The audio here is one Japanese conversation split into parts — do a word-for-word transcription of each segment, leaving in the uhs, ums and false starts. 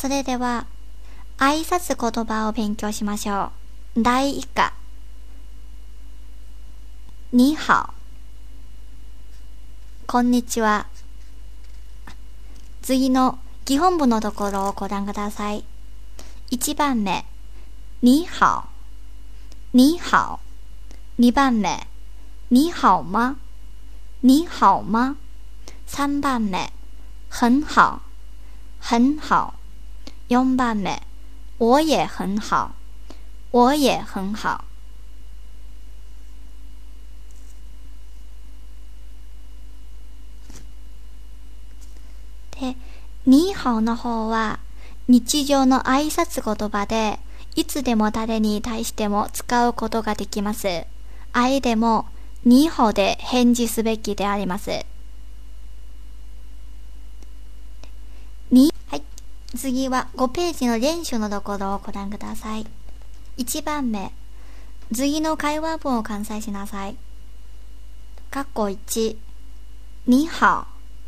それでは、挨拶言葉を勉強しましょう。だいいっ課。に好。こんにちは。次の基本文のところをご覧ください。いちばんめ、你好。你好。にばんめ、你好吗？你好吗？さんばんめ、很好。很好。よんばんめ、我也很好。我也很好。で、に好の方は日常の挨拶言葉で、いつでも誰に対しても使うことができます。相手もに好で返事すべきであります。に、はい。次はごページの練習のところをご覧ください。いちばんめ、次の会話文を完成しなさい。括弧いち、你好。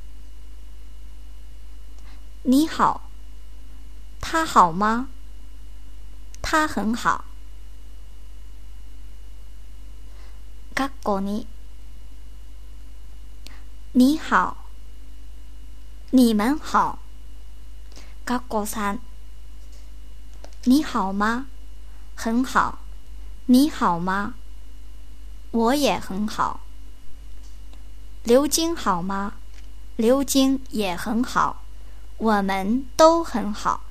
你好。他好吗？他很好。括弧に、你好。你们好。括弧さん、你好吗？很好。你好吗？我也很好。刘晶好吗？刘晶也很好。我们都很好。